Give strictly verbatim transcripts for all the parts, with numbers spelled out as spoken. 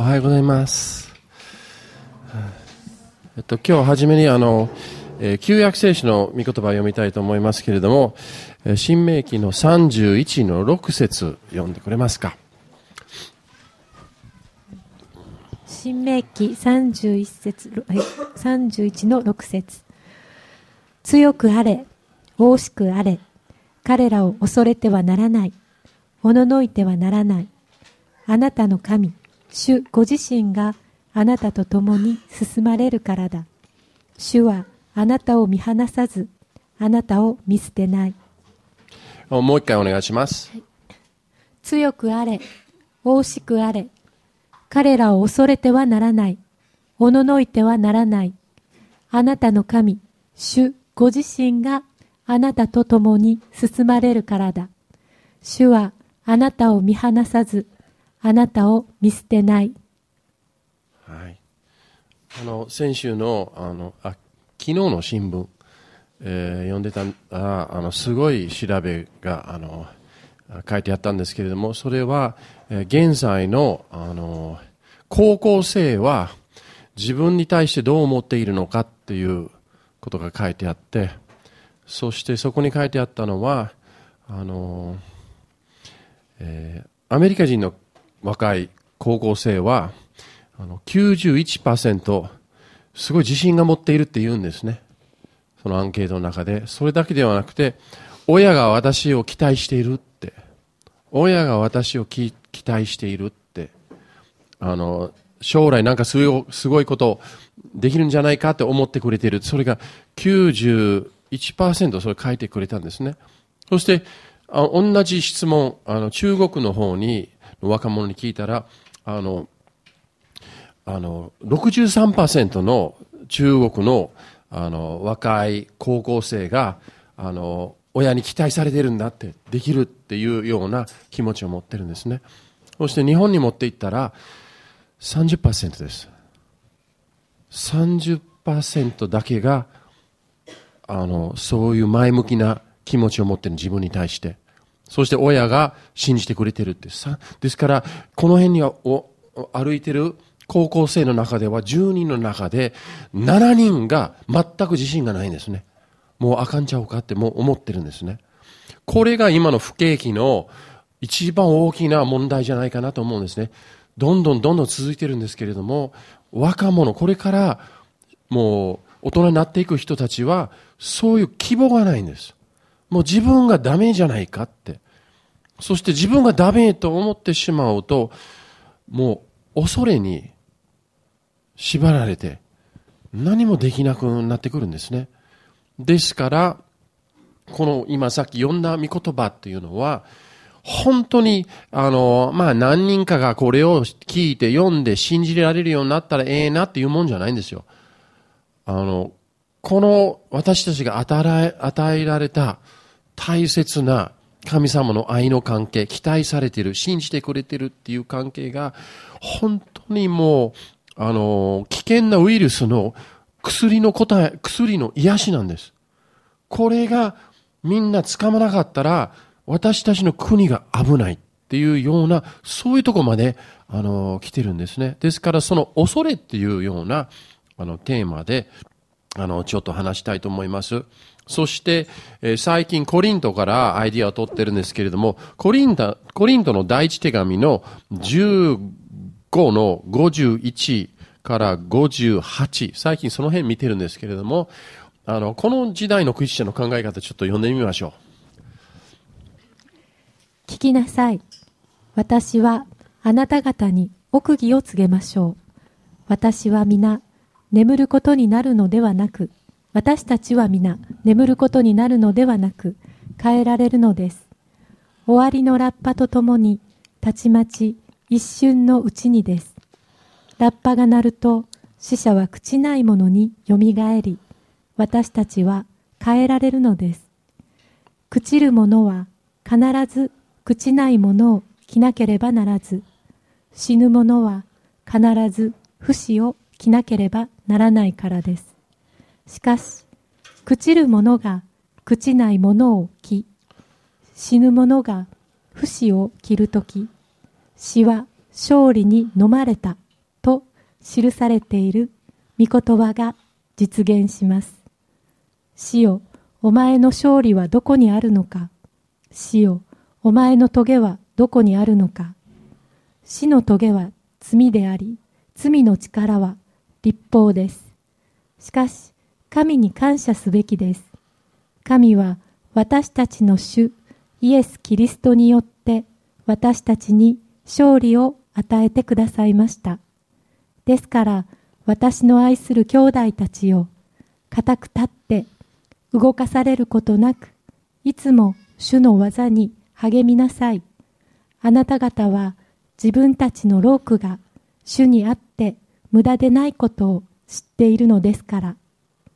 おはようございます。えっと、今日はじめにあの、えー、旧約聖書の御言葉を読みたいと思いますけれども、えー、新明記のさんじゅういちのろく節読んでくれますか。 新明記さんじゅういち節、さんじゅういちのろく節。強くあれ、大しくあれ、彼らを恐れてはならない、おののいてはならない。あなたの神、主ご自身があなたと共に進まれるからだ。主はあなたを見放さず、あなたを見捨てない。 もう一回お願いします。はい、 強くあれ、大しくあれ、彼らを恐れてはならない、おののいてはならない。あなたの神、主ご自身があなたと共に進まれるからだ。主はあなたを見放さず、あなたを見捨てない。 はい、あの先週のあのあ昨日の新聞、えー、読んでたらあのすごい調べがあの書いてあったんですけれども、それは、えー、現在のあの高校生は自分に対してどう思っているのかっていうことが書いてあって、そしてそこに書いてあったのはあの、えー、アメリカ人の若い高校生はあの きゅうじゅういちパーセント すごい自信が持っているって言うんですね。そのアンケートの中で。それだけではなくて、親が私を期待しているって、親が私を期待しているって、あの将来なんかすごい、すごいことできるんじゃないかって思ってくれている。それが きゅうじゅういちパーセント それ書いてくれたんですね。そしてあ同じ質問、あの中国の方に若者に聞いたら、あのあの ろくじゅうさんパーセント の中国のあの若い高校生があの親に期待されているんだって、できるっていうような気持ちを持ってるんですね。そして日本に持っていったら さんじゅっパーセント です。さんじゅっパーセント だけがあのそういう前向きな気持ちを持っている、自分に対して。そして親が信じてくれてるってさ。ですからこの辺にはお歩いてる高校生の中ではじゅうにんの中でしちにんが全く自信がないんですね。もうあかんちゃうかってもう思ってるんですね。これが今の不景気の一番大きな問題じゃないかなと思うんですね。どんどんどんどん続いてるんですけれども、若者、これからもう大人になっていく人たちはそういう希望がないんです。もう自分がダメじゃないかって。そして自分がダメと思ってしまうと、もう恐れに縛られて何もできなくなってくるんですね。ですからこの今さっき読んだ御言葉っていうのは本当にあのまあ何人かがこれを聞いて読んで信じられるようになったらええなっていうもんじゃないんですよ。あのこの私たちが与え、与えられた大切な神様の愛の関係、期待されている、信じてくれているっていう関係が本当にもうあの危険なウイルスの薬の答え、薬の癒しなんです。これがみんな掴まなかったら私たちの国が危ないっていうような、そういうところまであの来てるんですね。ですからその恐れっていうようなあのテーマであのちょっと話したいと思います。そして、えー、最近コリントからアイディアを取ってるんですけれども、コリント、コリントの第一手紙のじゅうごのごじゅういちからごじゅうはち、最近その辺見てるんですけれども、あのこの時代のクリスチャンの考え方ちょっと読んでみましょう。聞きなさい。私はあなた方に奥義を告げましょう。私は皆眠ることになるのではなく、私たちは皆眠ることになるのではなく、変えられるのです。終わりのラッパとともに、たちまち一瞬のうちにです。ラッパが鳴ると、死者は朽ちないものによみがえり、私たちは変えられるのです。朽ちるものは必ず朽ちないものを着なければならず、死ぬものは必ず不死を着なければならないからです。しかし、朽ちるものが朽ちないものを着、死ぬものが不死を着るとき、死は勝利に飲まれた記されている御言葉が実現します。主よ、お前の勝利はどこにあるのか。主よ、お前の棘はどこにあるのか。死の棘は罪であり、罪の力は律法です。しかし、神に感謝すべきです。神は私たちの主イエス・キリストによって私たちに勝利を与えてくださいました。ですから私の愛する兄弟たちよ、固く立って動かされることなく、いつも主の技に励みなさい。あなた方は自分たちの労苦が主にあって無駄でないことを知っているのですから。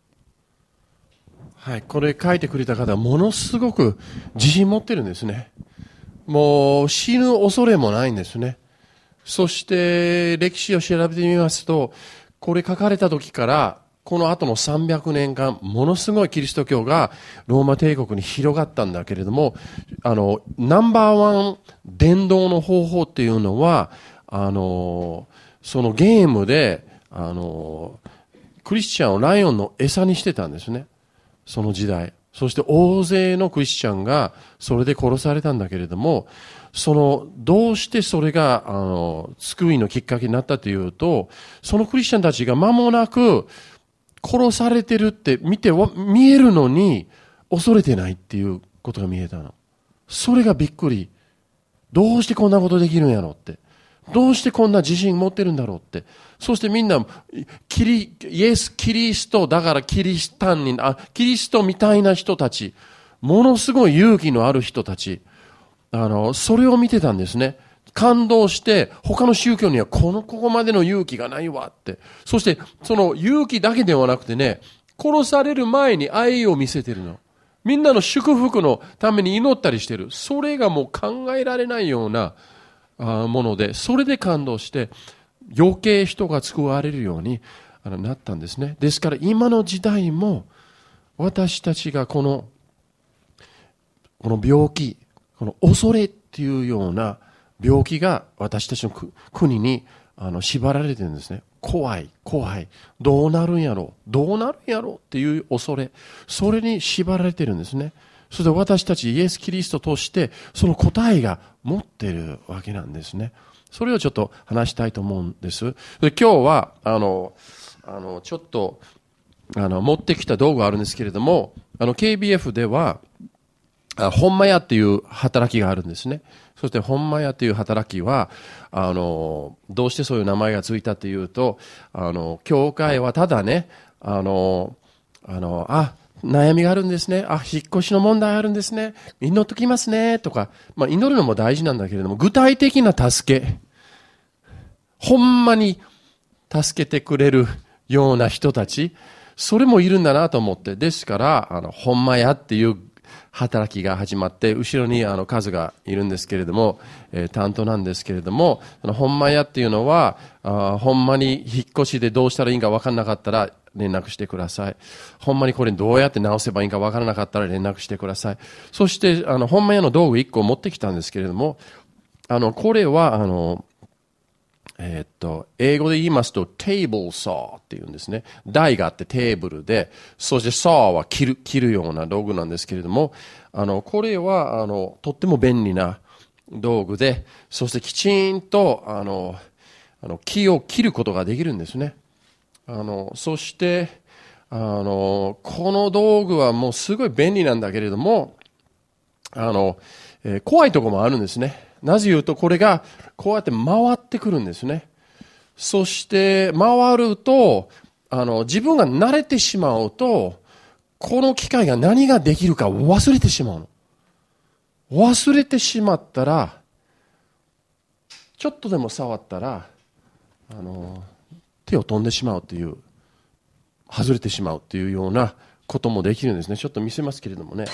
はい、これ書いてくれた方はものすごく自信持ってるんですね。もう死ぬ恐れもないんですね。そして歴史を調べてみますと、これ書かれた時からこの後のさんびゃくねんかん、ものすごいキリスト教がローマ帝国に広がったんだけれども、あのナンバーワン伝道の方法っていうのは、あのそのゲームであのクリスチャンをライオンの餌にしてたんですね。その時代。そして大勢のクリスチャンがそれで殺されたんだけれども、その、どうしてそれが、あの、救いのきっかけになったというと、そのクリスチャンたちが間もなく殺されてるって見て、見えるのに恐れてないっていうことが見えたの。それがびっくり。どうしてこんなことできるんやろって。どうしてこんな自信持ってるんだろうって。そしてみんな、キリ、イエス・キリストだからキリスタンに、あ、キリストみたいな人たち、ものすごい勇気のある人たち、あの、それを見てたんですね。感動して、他の宗教にはこの、ここまでの勇気がないわって。そして、その勇気だけではなくてね、殺される前に愛を見せてるの。みんなの祝福のために祈ったりしてる。それがもう考えられないような、もので、それで感動して余計人が救われるようになったんですね。ですから今の時代も私たちがこのこの病気、この恐れっていうような病気が私たちの国にあの縛られてるんですね。怖い怖い、どうなるんやろうどうなるんやろうっていう恐れ、それに縛られてるんですね。そして私たちイエス・キリストとしてその答えが持っているわけなんですね。それをちょっと話したいと思うんです。で、今日はあのあのちょっとあの持ってきた道具があるんですけれども、あの ケービーエフ では本間屋っていう働きがあるんですね。そして本間屋っていう働きはあのどうしてそういう名前がついたっていうと、あの教会はただね、あのあのあ悩みがあるんですね。あ、引っ越しの問題あるんですね。祈っときますね。とか、まあ祈るのも大事なんだけれども、具体的な助け、ほんまに助けてくれるような人たち、それもいるんだなと思って、ですから、あの、ほんまやっていう働きが始まって、後ろにあの数がいるんですけれども、えー、担当なんですけれども、あのほんまやっていうのは、あほんまに引っ越しでどうしたらいいか分からなかったら、連絡してください。ほんまにこれどうやって直せばいいかわからなかったら連絡してください。そして、あの、ほんまやの道具いっこ持ってきたんですけれども、あの、これは、あの、えー、っと、英語で言いますと、テーブルサーって言うんですね。台があってテーブルで、そしてサーは切る、切るような道具なんですけれども、あの、これは、あの、とっても便利な道具で、そしてきちんと、あの、あの木を切ることができるんですね。あの、そして、あの、この道具はもうすごい便利なんだけれども、あの、えー、怖いところもあるんですね。なぜ言うと、これがこうやって回ってくるんですね。そして、回ると、あの、自分が慣れてしまうと、この機械が何ができるか忘れてしまうの。忘れてしまったら、ちょっとでも触ったら、あの、手を飛んでしまうという、外れてしまうというようなこともできるんですね。ちょっと見せますけれどもね。こ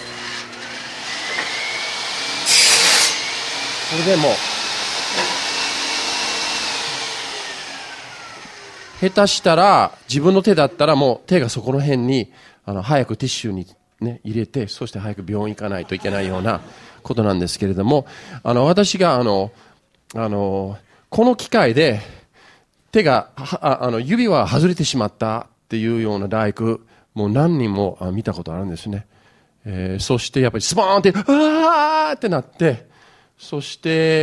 れでも、下手したら、自分の手だったらもう手がそこの辺に、あの、早くティッシュにね、入れて、そして早く病院行かないといけないようなことなんですけれども、あの、私があの、あの、この機械で、 手が、あの、指は外れてしまったっていうような大工、もう何人も見たことあるんですね。えー、そしてやっぱりスポーンって、あーってなって、そして、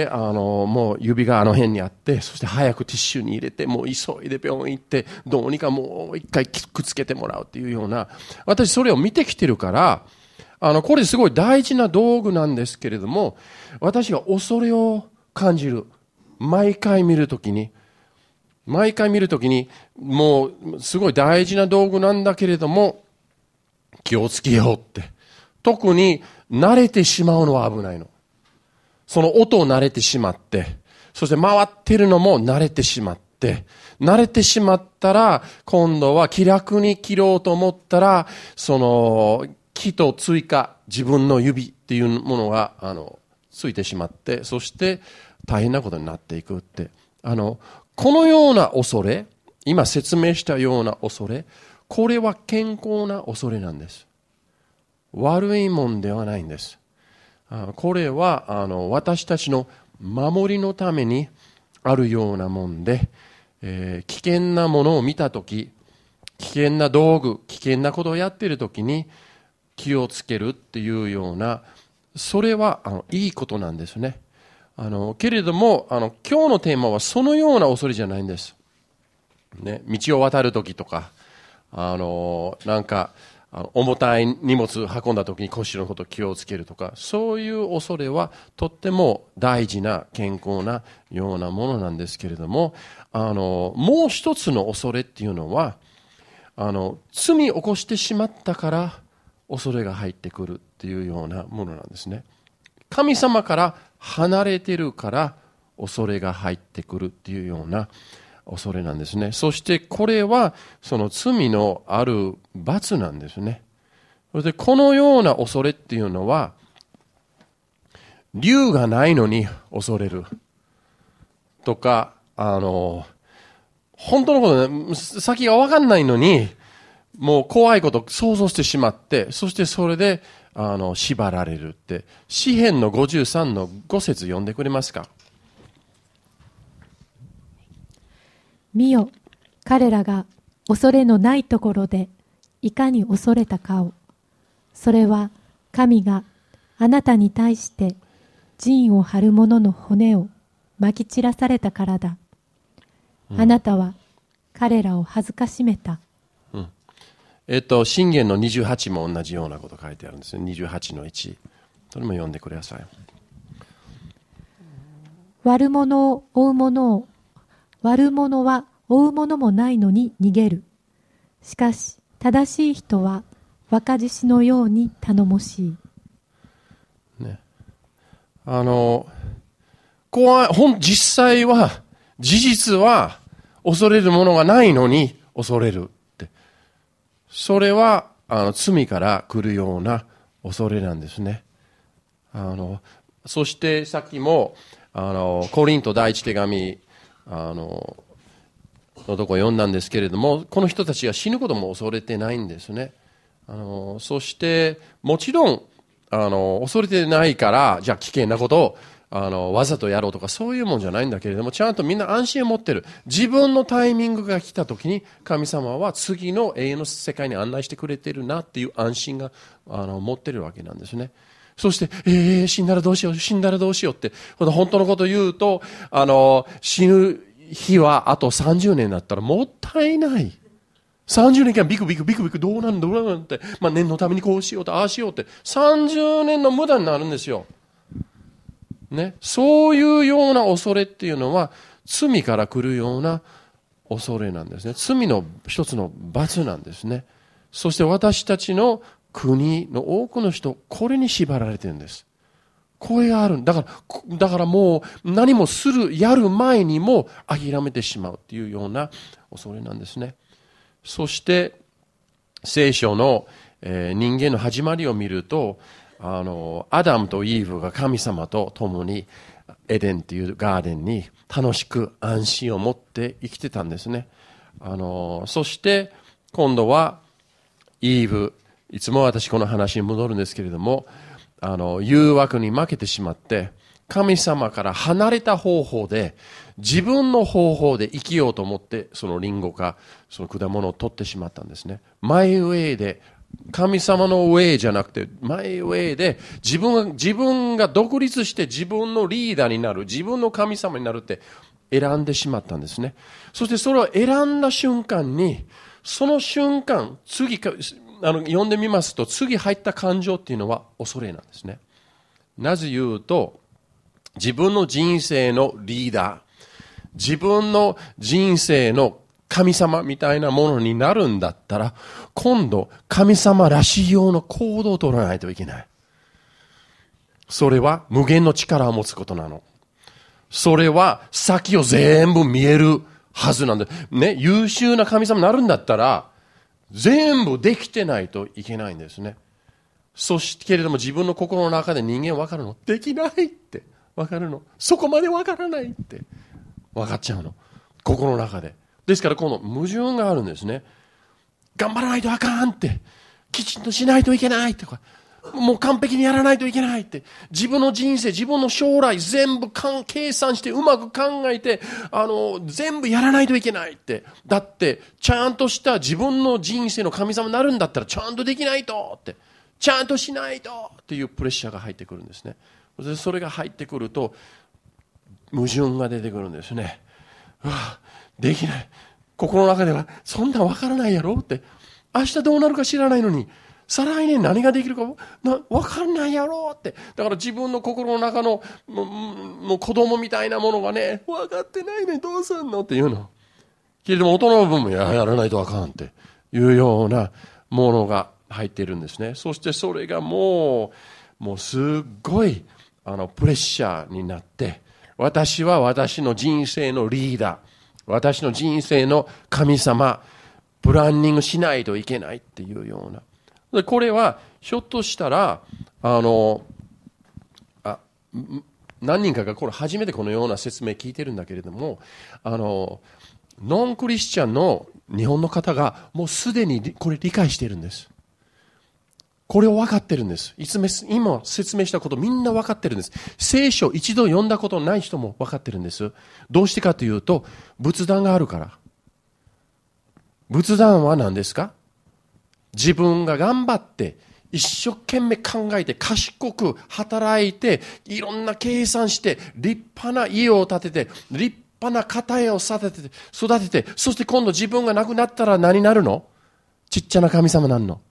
あの、もう指があの辺にあって、そして早くティッシュに入れて、もう急いで病院行って、どうにかもう一回くっつけてもらうっていうような、私それを見てきてるから、あの、これすごい大事な道具なんですけれども、私が恐れを感じる。毎回見るときに、毎回見るときに、もうすごい大事な道具なんだけれども、気をつけようって。特に慣れてしまうのは危ないの。その音を慣れてしまって、そして回ってるのも慣れてしまって、慣れてしまったら、今度は気楽に切ろうと思ったら、その、木と追加、自分の指っていうものが、あの、ついてしまって、そして大変なことになっていくって。あの、このような恐れ、今説明したような恐れ、これは健康な恐れなんです。悪いもんではないんです。これはあの私たちの守りのためにあるようなもんで、えー、危険なものを見たとき、危険な道具、危険なことをやっているときに気をつけるっていうような、それはあのいいことなんですね。あのけれどもあの今日のテーマはそのような恐れじゃないんです。ね、道を渡るときとか、あのなんかあの重たい荷物運んだときに腰のこと気をつけるとか、そういう恐れはとっても大事な健康なようなものなんですけれども、あのもう一つの恐れっていうのは、あの罪を起こしてしまったから恐れが入ってくるっていうようなものなんですね。神様から離れてるから恐れが入ってくるっていうような恐れなんですね。そしてこれはその罪のある罰なんですね。そしてこのような恐れっていうのは、竜がないのに恐れるとか、あの本当のことね、先が分かんないのにもう怖いことを想像してしまって、そしてそれであの縛られるって、詩編のごじゅうさんのご節読んでくれますか。 見よ、彼らが恐れのないところでいかに恐れたかを。それは神があなたに対して陣を張る者の骨をまき散らされたからだ。うん、あなたは彼らを恥ずかしめた。 うん、えっと箴言のにじゅうはちも同じようなこと書いてあるんですよ。にじゅうはちのいち、それも読んでください。 悪者を追う者を悪者は追う者もないのに逃げる。しかし正しい人は若獅子のように頼もしい。 ね、あの怖い、ほん実際は事実は恐れるものがないのに恐れるって、それはあの罪から来るような恐れなんですね。あのそしてさっきもあのコリント第一手紙あののとこ読んだんですけれども、この人たちが死ぬことも恐れてないんですね。あのそしてもちろんあの恐れてないからじゃあ危険なことをあのわざとやろうとかそういうもんじゃないんだけれども、ちゃんとみんな安心を持ってる。自分のタイミングが来た時に神様は次の永遠の世界に案内してくれてるなっていう安心があの持ってるわけなんですね。そして、えー、死んだらどうしよう、死んだらどうしようって、本当のことを言うと、あの、死ぬ日はあとさんじゅうねんだったらもったいない。さんじゅうねん間ビクビクビクビクどうなんだどうなんだって、まあ、念のためにこうしようとああしようって、さんじゅうねんの無駄になるんですよ。ね。そういうような恐れっていうのは、罪から来るような恐れなんですね。罪の一つの罰なんですね。そして私たちの国の多くの人、これに縛られてるんです。これがある。だから、だからもう何もする、やる前にも諦めてしまうっていうような恐れなんですね。そして、聖書の、えー、人間の始まりを見ると、あの、アダムとイーブが神様と共にエデンっていうガーデンに楽しく安心を持って生きてたんですね。あの、そして今度はイーブ、いつも私この話に戻るんですけれども、あの、誘惑に負けてしまって、 神様から離れた方法で、自分の方法で生きようと思って、そのリンゴか、その果物を取ってしまったんですね。マイウェイで、神様のウェイじゃなくて、マイウェイで、自分が、自分が独立して自分のリーダーになる、自分の神様になるって選んでしまったんですね。そしてそれを選んだ瞬間に、その瞬間、次か、あの、読んでみますと、次入った感情っていうのは恐れなんですね。なぜ言うと、自分の人生のリーダー、自分の人生の神様みたいなものになるんだったら、今度神様らしいような行動を取らないといけない。それは無限の力を持つことなの。それは先を全部見えるはずなんだ。ね、優秀な神様になるんだったら、全部できてないといけないんですね。そしてけれども自分の心の中で人間は分かるの。できないって分かるの。そこまで分からないって分かっちゃうの。心の中で。ですからこの矛盾があるんですね。頑張らないとあかんって。きちんとしないといけないとか。もう完璧にやらないといけないって。自分の人生、自分の将来全部計算してうまく考えて、あの、全部やらないといけないって。だって、ちゃんとした自分の人生の神様になるんだったらちゃんとできないとって。ちゃんとしないとっていうプレッシャーが入ってくるんですね。それが入ってくると、矛盾が出てくるんですね。うわ、できない。心の中では、そんなんわからないやろって。明日どうなるか知らないのに、再来年何ができるかわかんないやろって。だから自分の心の中のもうもう子供みたいなものがね、分かってないね、どうすんのって言うの。けれども大人の分もややらないとあかんっていうようなものが入っているんですね。そしてそれがもう、もうすっごいあのプレッシャーになって、私は私の人生のリーダー、私の人生の神様、プランニングしないといけないっていうような。これはひょっとしたらあのあ何人かがこれ初めてこのような説明聞いてるんだけれども、あのノンクリスチャンの日本の方がもうすでにこれ理解しているんです。これを分かってるんです。いつも今説明したことみんな分かってるんです。聖書一度読んだことない人も分かってるんです。どうしてかというと仏壇があるから。仏壇は何ですか？自分が頑張って一生懸命考えて賢く働いていろんな計算して立派な家を建てて立派な家庭を育てて育てて、そして今度自分が亡くなったら何になるの？ちっちゃな神様なんの。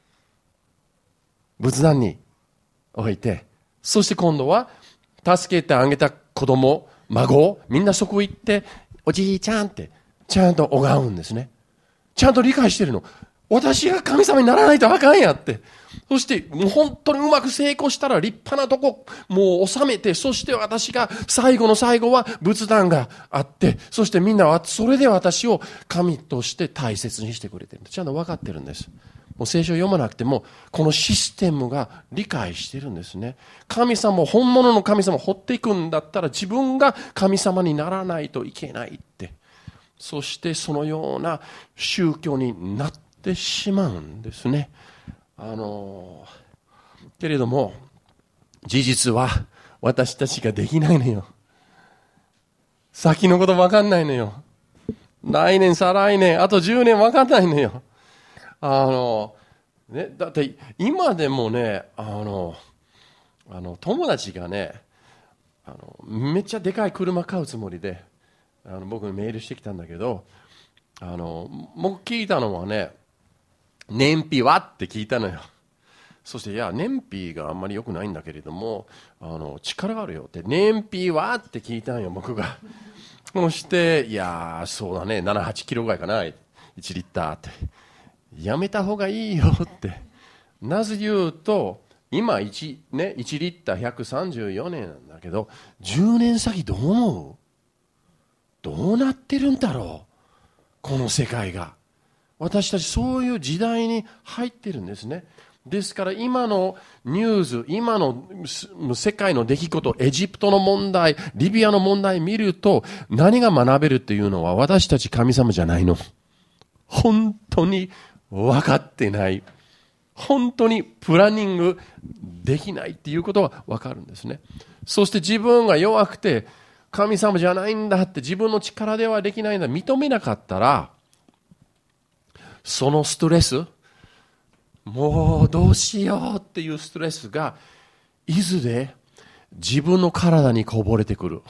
仏壇に置いて、そして今度は助けてあげた子供、孫、みんなそこ行っておじいちゃんってちゃんと拝うんですね。ちゃんと理解してるの。私が神様にならないとあかんやって。そしてもう本当にうまく成功したら立派なとこもう収めて、そして私が最後の最後は仏壇があって、そしてみんなはそれで私を神として大切にしてくれてる。ちゃんと分かってるんです。もう聖書を読まなくてもこのシステムが理解してるんですね。神様、本物の神様を掘っていくんだったら自分が神様にならないといけないって。そしてそのような宗教になっててしまうんですね。あのけれども事実は私たちができないのよ。先のこと分かんないのよ。来年再来年あとじゅうねん分かんないのよ。あのね、だって今でもね、あのあの友達がね、あのめっちゃでかい車買うつもりであの僕にメールしてきたんだけど、あの僕聞いたのはね、燃費はって聞いたのよ。そしていや燃費があんまり良くないんだけれども、あの力があるよって。燃費はって聞いたんよ僕が。そしていやそうだね、なな、はちキロぐらいかな、いちリッターって。やめた方がいいよって。なぜ言うと今 1,、ね、いちリッターひゃくさんじゅうよねんなんだけど、じゅうねん先どう思う？どうなってるんだろうこの世界が。私たちそういう時代に入ってるんですね。ですから今のニュース、今の世界の出来事、エジプトの問題、リビアの問題見ると何が学べるっていうのは、私たち神様じゃないの。本当に分かってない。 本当にプランニングできないっていうことがわかるんですね。そして自分が弱くて神様じゃないんだって、自分の力ではできないんだ認めなかったら、そのストレス、もうどうしようっていうストレスがいずれ自分の体にこぼれてくる。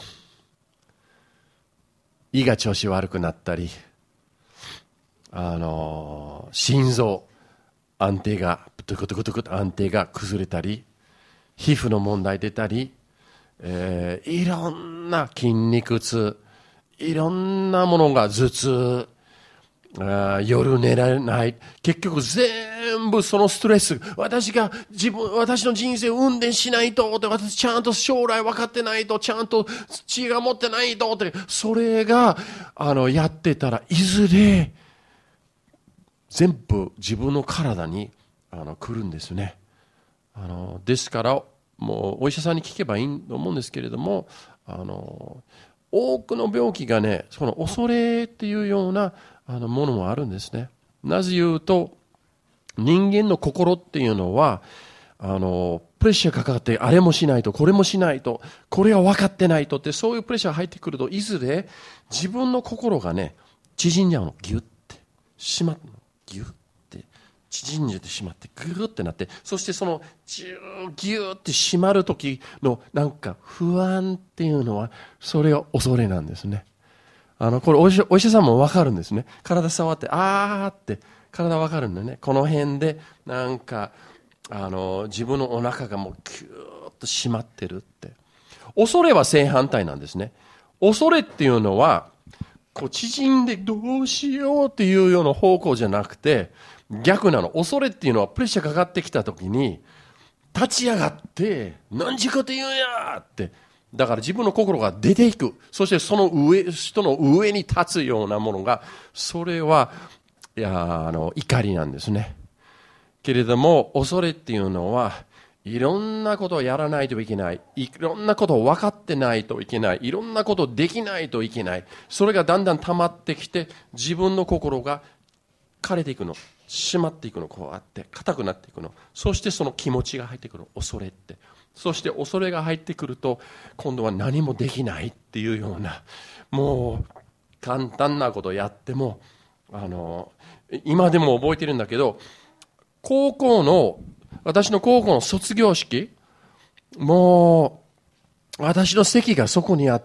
胃が調子悪くなったり、あの心臓安定がトゥクトゥクトゥクと安定が崩れたり、皮膚の問題出たり、えー、いろんな筋肉痛、いろんなものが頭痛、あ夜寝られない、結局全部そのストレス、私が自分、私の人生を運転しないとって、私ちゃんと将来分かってないと、ちゃんと知恵が持ってないとって、それがあのやってたらいずれ全部自分の体にあの来るんですね。あのですからもうお医者さんに聞けばいいと思うんですけれども、あの多くの病気がね、その恐れっていうようなあのものもあるんですね。なぜ言うと、人間の心っていうのはあのプレッシャーかかって、あれもしないとこれもしないと、これは分かってないとって、そういうプレッシャーが入ってくると、いずれ自分の心がね縮んじゃうの。ギュッてしまうの。ギュッて縮んでしまって、グーってなって、そしてそのギューって締まる時のなんか不安っていうのは、それが恐れなんですね。あのこれお医者、お医者さんも分かるんですね。体触ってあーって体分かるんだよね。この辺でなんかあの自分のお腹がもうキューッと締まってるって。恐れは正反対なんですね。恐れっていうのはこう縮んでどうしようっていうような方向じゃなくて、逆なの。恐れっていうのはプレッシャーかかってきた時に立ち上がって何時かと言うんやって、だから自分の心が出ていく。そしてその上、人の上に立つようなものが、それはいやあの怒りなんですね。けれども恐れっていうのはいろんなことをやらないといけない、いろんなことを分かってないといけない、いろんなことをできないといけない。それがだんだん溜まってきて、自分の心が枯れていくの、締まっていくの、こうあって硬くなっていくの。そしてその気持ちが入ってくる、恐れって。そして恐れが入ってくると、今度は何もできないっていうような、もう簡単なことをやっても、あの今でも覚えてるんだけど、高校の私の高校の卒業式、もう私の席がそこにあって、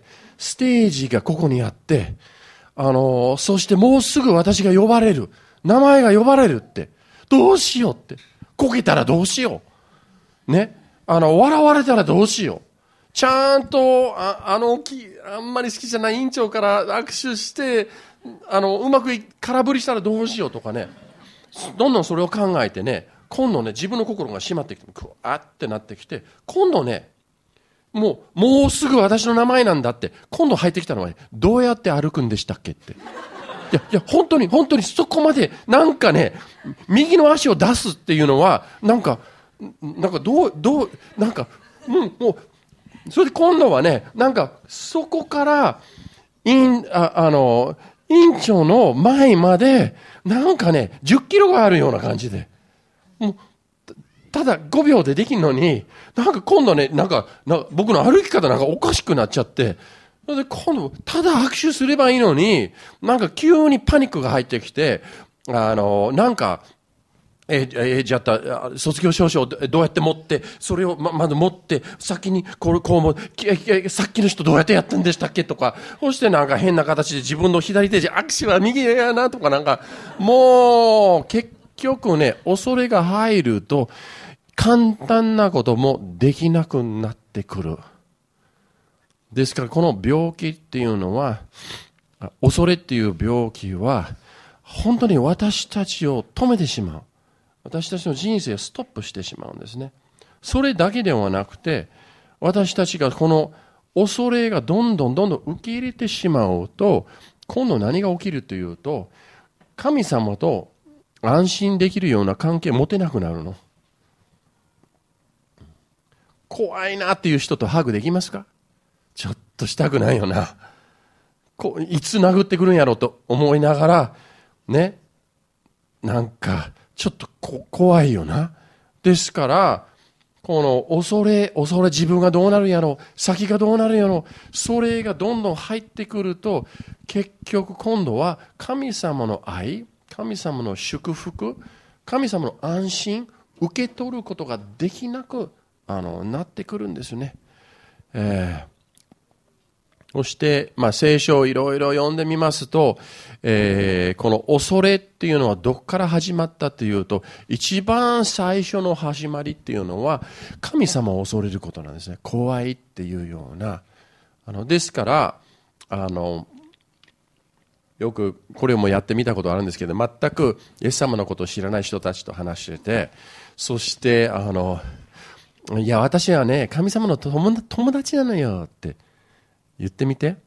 ステージがここにあって、あのそしてもうすぐ私が呼ばれる、名前が呼ばれるって、どうしようって、こけたらどうしようね、あの笑われたらどうしよう、ちゃんと あ, あのあんまり好きじゃない委員長から握手して、あのうまく空振りしたらどうしようとかね、どんどんそれを考えてね、今度ね自分の心が締まってきて、くわってなってきて、今度ねもうもうすぐ私の名前なんだって、今度入ってきたのは、ね、どうやって歩くんでしたっけって、いやいや本当に本当にそこまでなんかね、右の足を出すっていうのはなんかなんかどうどうなんかもうもうそれで今度はね、なんかそこから委員ああの委員長の前までなんかねじゅっキロがあるような感じで、もうただごびょうでできるのに、なんか今度ね、なんか、なんか僕の歩き方なんかおかしくなっちゃって、それで今度、ただ握手すればいいのに、なんか急にパニックが入ってきて、あの、なんか、え、え、じゃあ、卒業証書をどうやって持って、それをま、まず持って、先に、こう、こうも、さっきの人どうやってやったんでしたっけとか、そしてなんか変な形で自分の左手で握手は右やなとかなんか、もう、結局ね、恐れが入ると、簡単なこともできなくなってくる。ですからこの病気っていうのは、恐れっていう病気は本当に私たちを止めてしまう。私たちの人生をストップしてしまうんですね。それだけではなくて、私たちがこの恐れがどんどんどんどん受け入れてしまうと、今度何が起きるというと、神様と安心できるような関係を持てなくなるの。怖いなっていう人とハグできますか？ちょっとしたくないよな。こういつ殴ってくるんやろうと思いながら、ね、なんかちょっとこ怖いよな。ですから、この恐れ、恐れ自分がどうなるんやろ、先がどうなるんやろ、それがどんどん入ってくると、結局今度は神様の愛、神様の祝福、神様の安心、受け取ることができなくあのなってくるんですね。えーそして、まあ、聖書をいろいろ読んでみますと、えー、この恐れっていうのはどこから始まったというと、一番最初の始まりっていうのは、神様を恐れることなんですね。怖いっていうような。あのですから、あの、よくこれもやってみたことあるんですけど、全くイエス様のことを知らない人たちと話してて、そして、あの、いや、私はね、神様の友達なのよって、言ってみて。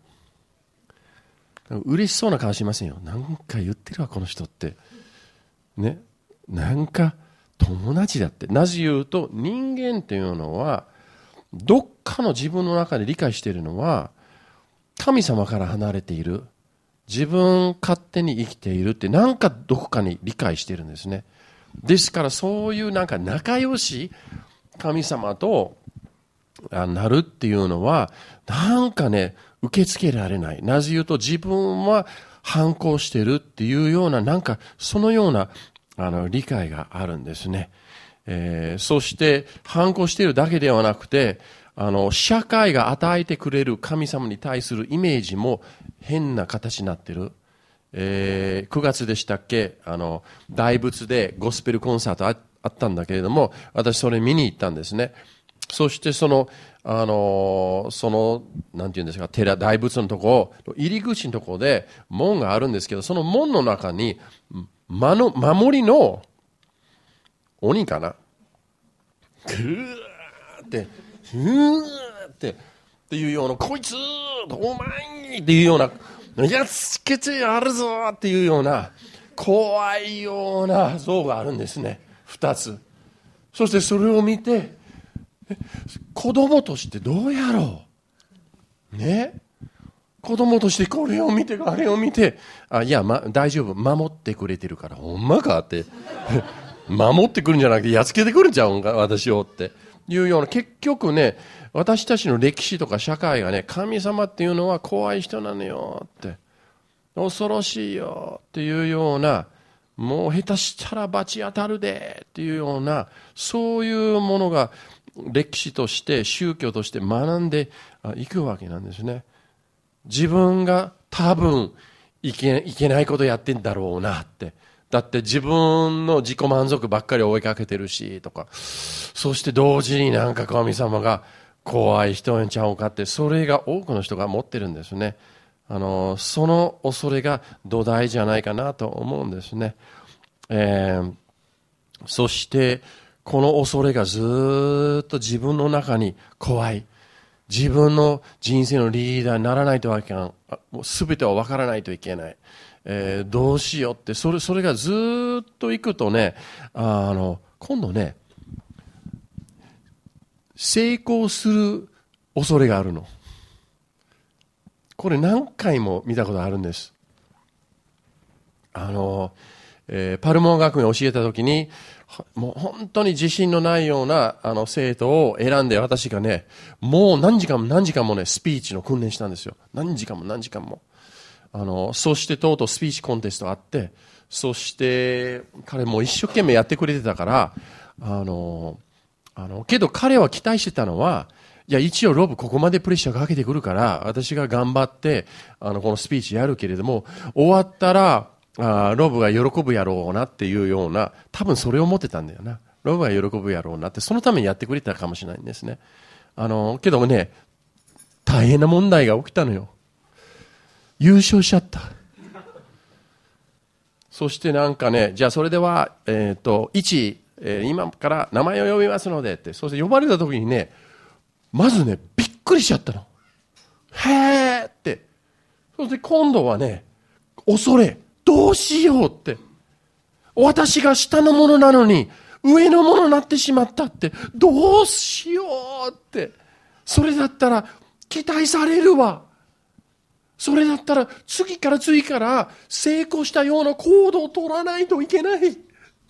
嬉しそうな顔しませんよ。なんか言ってるわこの人ってね。なんか友達だって。なぜ言うと、人間っていうのはどっかの自分の中で理解しているのは、神様から離れている、自分勝手に生きているって、なんかどこかに理解しているんですね。ですから、そういうなんか仲良し神様となるっていうのは、なんかね、受け付けられない。なぜ言うと、自分は反抗してるっていうような、なんかそのようなあの理解があるんですね。えー、そして反抗しているだけではなくて、あの社会が与えてくれる神様に対するイメージも変な形になってる。えー、くがつでしたっけ、あの大仏でゴスペルコンサート あ, あったんだけれども、私それ見に行ったんですね。そしてその、あの、その、なんていうんですか、寺、大仏のとこ、入り口のとこで門があるんですけど、その門の中に、まの、守りの鬼かな。ぐーって、ふーって、っていうような、こいつお前っていうような、やっつけてやるぞっていうような、怖いような像があるんですね。二つ。そしてそれを見て、子供としてどうやろうね、子供としてこれを見てあれを見て、あ、いや、ま、大丈夫、守ってくれてるから、ほんまかって守ってくるんじゃなくてやっつけてくるんちゃうんか私をっていうような、結局ね、私たちの歴史とか社会がね、神様っていうのは怖い人なのよって、恐ろしいよっていうような、もう下手したら罰当たるでっていうような、そういうものが歴史として宗教として学んでいくわけなんですね。自分が多分いけ、いけないことやってんだろうなって。だって自分の自己満足ばっかり追いかけてるしとか、そして同時になんか神様が怖い人にちゃうかって、それが多くの人が持ってるんですね。あのその恐れが土台じゃないかなと思うんですね。えー、そしてこの恐れがずっと自分の中に怖い。自分の人生のリーダーにならないといけない。すべては分からないといけない。えー、どうしようって、それ、それがずっといくとね、あの、今度ね、成功する恐れがあるの。これ何回も見たことあるんです。あの、えー、パルモン学院を教えたときに、もう本当に自信のないようなあの生徒を選んで、私がね、もう何時間も何時間もね、スピーチの訓練したんですよ。何時間も何時間も。あの、そしてとうとうスピーチコンテストあって、そして彼も一生懸命やってくれてたから、あの、あの、けど彼は期待してたのは、いや、一応ロブここまでプレッシャーかけてくるから、私が頑張って、あの、このスピーチやるけれども、終わったら、あロブが喜ぶやろうなっていうような、多分それを思ってたんだよな。ロブが喜ぶやろうなって、そのためにやってくれたかもしれないんですね。あの、けどもね、大変な問題が起きたのよ。優勝しちゃった。そしてなんかね、じゃあそれでは、えっと、いち、えー、今から名前を呼びますのでって、そして呼ばれた時にね、まずね、びっくりしちゃったの。へーって。そして今度はね、恐れ。どうしようって。私が下のものなのに、上のものになってしまったって。どうしようって。それだったら、期待されるわ。それだったら、次から次から成功したような行動を取らないといけない。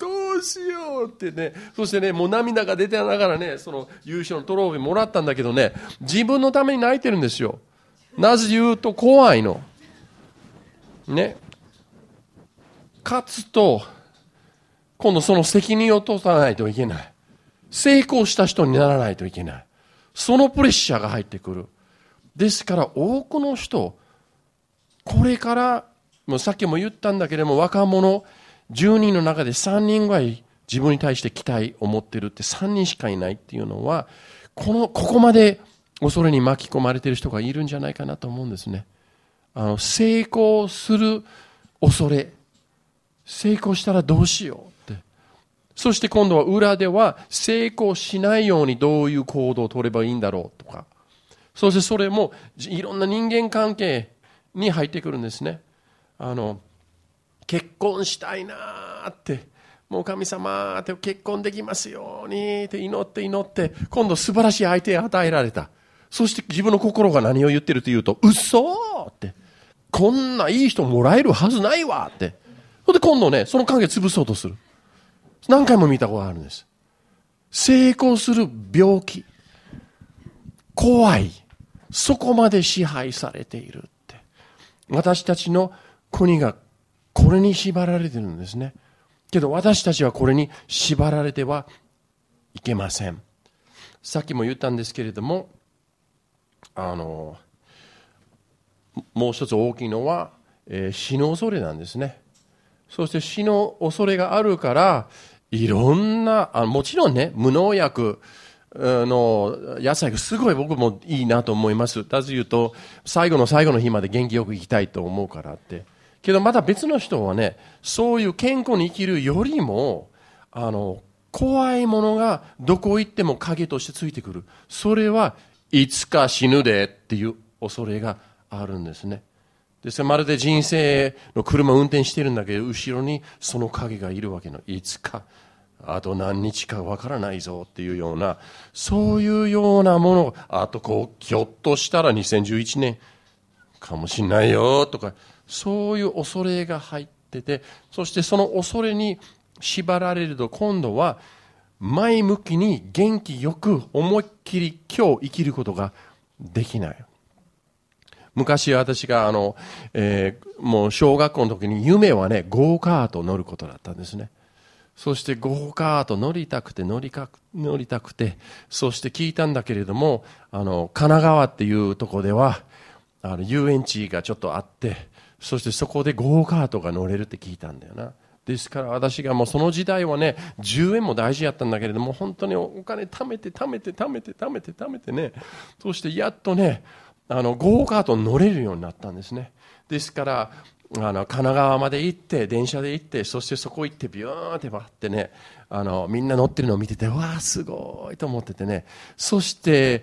どうしようってね。そしてね、もう涙が出てながらね、その優勝のトロフィーもらったんだけどね、自分のために泣いてるんですよ。なぜ言うと怖いの。ね。勝つと、今度その責任を取らないといけない。成功した人にならないといけない。そのプレッシャーが入ってくる。ですから多くの人、これから、もうさっきも言ったんだけれども、若者じゅうにんの中でさんにんぐらい自分に対して期待を持ってるってさんにんしかいないっていうのは、この、ここまで恐れに巻き込まれている人がいるんじゃないかなと思うんですね。あの、成功する恐れ。成功したらどうしようって。そして今度は裏では成功しないようにどういう行動を取ればいいんだろうとか。そしてそれもいろんな人間関係に入ってくるんですね。あの、結婚したいなーって、もう神様って結婚できますようにって祈って祈って、今度素晴らしい相手を与えられた。そして自分の心が何を言ってるというと、嘘って、こんないい人もらえるはずないわって。それで今度ね、その関係潰そうとする。何回も見たことがあるんです。成功する病気。怖い。そこまで支配されているって。私たちの国がこれに縛られているんですね。けど私たちはこれに縛られてはいけません。さっきも言ったんですけれども、あの、もう一つ大きいのは、えー、死の恐れなんですね。そして死の恐れがあるから、いろんな、あもちろんね、無農薬の野菜がすごい僕もいいなと思います。なぜ言うと、最後の最後の日まで元気よく生きたいと思うからって。けどまた別の人はね、そういう健康に生きるよりも、あの、怖いものがどこ行っても影としてついてくる。それはいつか死ぬでっていう恐れがあるんですね。ですからまるで人生の車を運転しているんだけど、後ろにその影がいるわけの。いつか、あと何日かわからないぞっていうような、そういうようなもの、あとこう、ひょっとしたらにせんじゅういちねんかもしれないよとか、そういう恐れが入ってて、そしてその恐れに縛られると今度は前向きに元気よく思いっきり今日生きることができない。昔私があの、えー、もう小学校の時に夢はね、ゴーカート乗ることだったんですね。そしてゴーカート乗りたくて乗りか乗りたくて、そして聞いたんだけれども、あの、神奈川っていうところでは、あの、遊園地がちょっとあって、そしてそこでゴーカートが乗れるって聞いたんだよな。ですから私がもうその時代はね、じゅうえんも大事やったんだけれども、本当にお金貯めて貯めて貯めて貯めて貯めてね、そしてやっとね、あの、ゴーカートに乗れるようになったんですね。ですから、あの、神奈川まで行って、電車で行って、そしてそこ行ってビューンって回ってね、あの、みんな乗ってるのを見てて、わーすごいと思っててね。そして、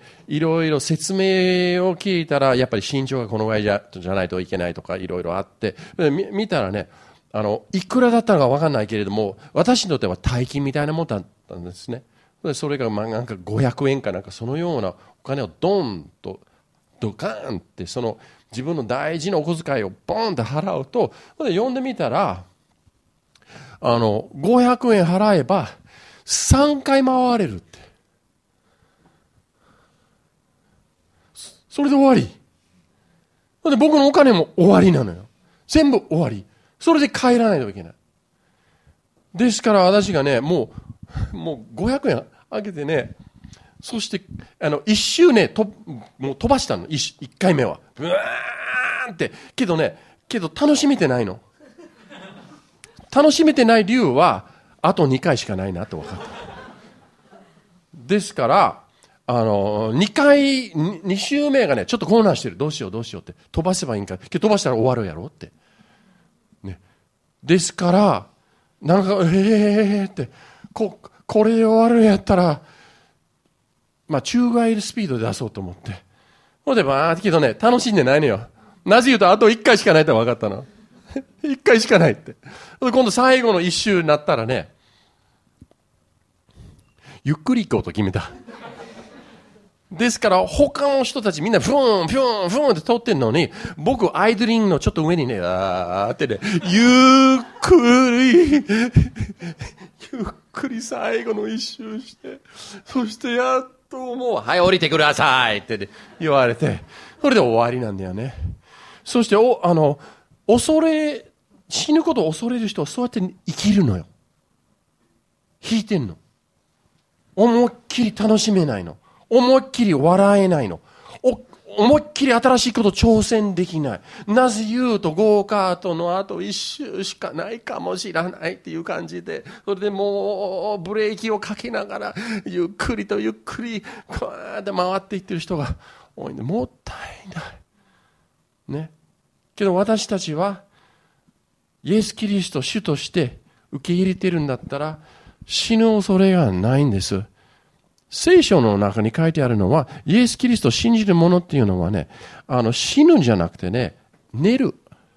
いろいろ説明を聞いたら、やっぱり身長がこのぐらいじゃ、じゃないといけないとか、いろいろあって、見、見たらね、あの、いくらだったのかわかんないけれども、私にとっては大金みたいなもんだったんですね。それが、まあ、なんかごひゃくえんかなんかそのようなお金をドンと、ドカーンってその自分の大事なお小遣いをボンと払うと、読んでみたら、あの、ごひゃくえん払えばさんかい回れるって。それで終わり。で僕のお金も終わりなのよ。全部終わり。それで帰らないといけない。ですから私がね、もう、もうごひゃくえんあげてね、そして、あの、一周ね、と、もう飛ばしたの。一、一回目は。ブワーンって。けどね、けど楽しめてないの。楽しめてない理由は、あとにかいしかないなって分かった。ですから、あの、にかい、に周目がね、ちょっと混乱してる。どうしようどうしようって。飛ばせばいいんか。けど飛ばしたら終わるやろって。ね。ですから、なんか、えーって、こ、これで終わるんやったら、まあ、宙返りスピードで出そうと思って。ほんで、ばーってけどね、楽しんでないのよ。なぜ言うと、あといっかいしかないって分かったの。いっかいしかないって。今度最後の一周になったらね、ゆっくり行こうと決めた。ですから、他の人たちみんな、フーン、フーン、フーンって通ってんのに、僕、アイドリングのちょっと上にね、あーってね、ゆっくり、 くり最後の一周して、そしてやっともう、はい、降りてくださいって言われて、それで終わりなんだよね。そして、お、あの、恐れ、死ぬことを恐れる人はそうやって生きるのよ。引いてんの。思いっきり楽しめないの。思いっきり笑えないの。お思いっきり新しいこと挑戦できない。なぜ言うとゴーカートのあと一周しかないかもしれないっていう感じで、それでもうブレーキをかけながらゆっくりとゆっくりこうやって回っていってる人が多いんで、もったいない。ね。けど私たちはイエス・キリストを主として受け入れてるんだったら死ぬ恐れがないんです。聖書の中に書いてあるのは、イエス・キリストを信じる者っていうのはね、あの死ぬんじゃなくてね、寝る。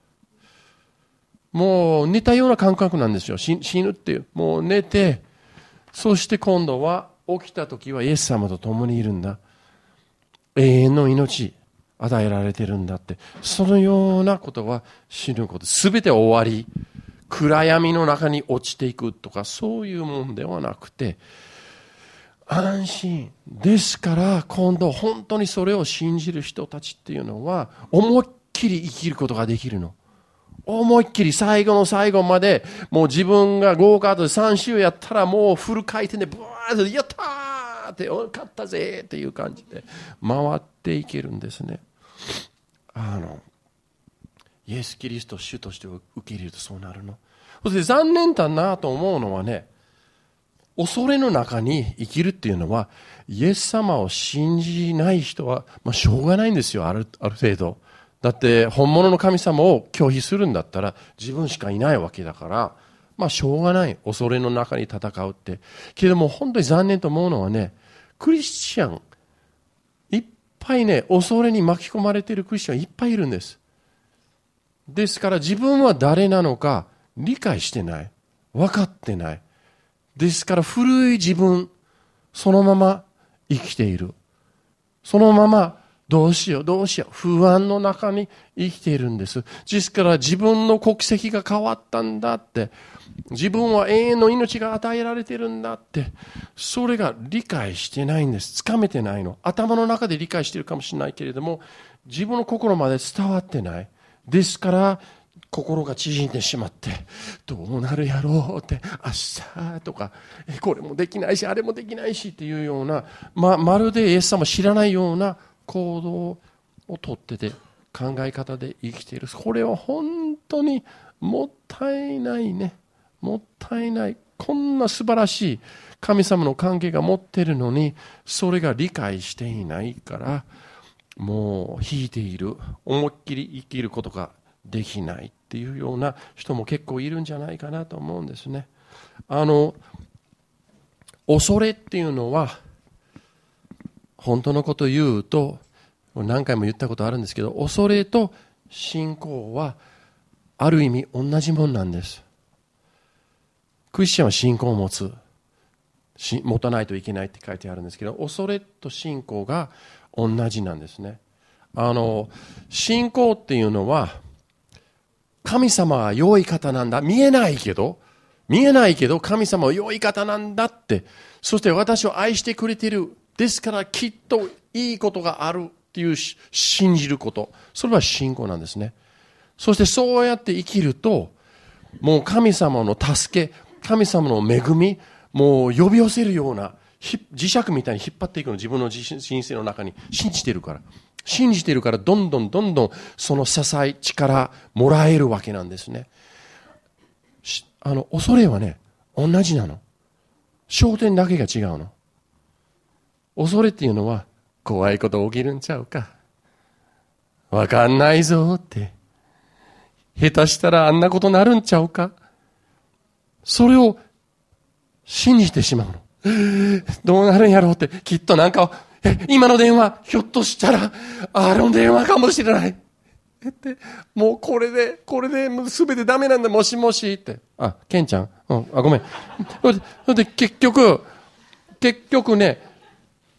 もう寝たような感覚なんですよ。死ぬっていう。もう寝て、そして今度は起きた時はイエス様と共にいるんだ。永遠の命与えられてるんだって。そのようなことは死ぬこと。すべて終わり。暗闇の中に落ちていくとか、そういうもんではなくて、安心。ですから、今度本当にそれを信じる人たちっていうのは、思いっきり生きることができるの。思いっきり最後の最後まで、もう自分がゴーカートでさん周やったらもうフル回転でブワーッと、やったーって、勝ったぜっていう感じで回っていけるんですね。あの、イエス・キリストを主として受け入れるとそうなるの。そして残念だなと思うのはね、恐れの中に生きるっていうのは、イエス様を信じない人は、まあ、しょうがないんですよ、ある、ある程度。だって、本物の神様を拒否するんだったら、自分しかいないわけだから、まあ、しょうがない。恐れの中に戦うって。けれども、本当に残念と思うのはね、クリスチャン、いっぱいね、恐れに巻き込まれているクリスチャンいっぱいいるんです。ですから、自分は誰なのか理解してない。分かってない。ですから古い自分、そのまま生きている。そのままどうしようどうしよう不安の中に生きているんです。ですから自分の国籍が変わったんだって、自分は永遠の命が与えられているんだって、それが理解してないんです。つかめてないの。頭の中で理解しているかもしれないけれども、自分の心まで伝わってない。ですから心が縮んでしまって、どうなるやろうって、明日とか、これもできないし、あれもできないしっていうような、ま、まるでイエス様を知らないような行動をとってて、考え方で生きている。これは本当にもったいないね。もったいない。こんな素晴らしい神様の関係が持っているのに、それが理解していないから、もう引いている。思いっきり生きることができないっていうような人も結構いるんじゃないかなと思うんですね。あの恐れっていうのは本当のことを言うと何回も言ったことあるんですけど、恐れと信仰はある意味同じものなんです。クリスチャンは信仰を持つ、持たないといけないって書いてあるんですけど、恐れと信仰が同じなんですね。あの信仰っていうのは神様は良い方なんだ。見えないけど、見えないけど神様は良い方なんだって。そして私を愛してくれている。ですからきっといいことがあるっていう信じること。それは信仰なんですね。そしてそうやって生きると、もう神様の助け、神様の恵み、もう呼び寄せるような、磁石みたいに引っ張っていくの。自分の人生の中に信じているから。信じているからどんどんどんどんその支え、力もらえるわけなんですね。あの恐れはね、同じなの。焦点だけが違うの。恐れっていうのは怖いこと起きるんちゃうか、わかんないぞって、下手したらあんなことなるんちゃうか、それを信じてしまうの。どうなるんやろうって、きっとなんかえ今の電話ひょっとしたらあの電話かもしれないって、もうこれでこれで全てダメなんだ、もしもしって、あケンちゃん、うん、あごめん。それで結局結局ね、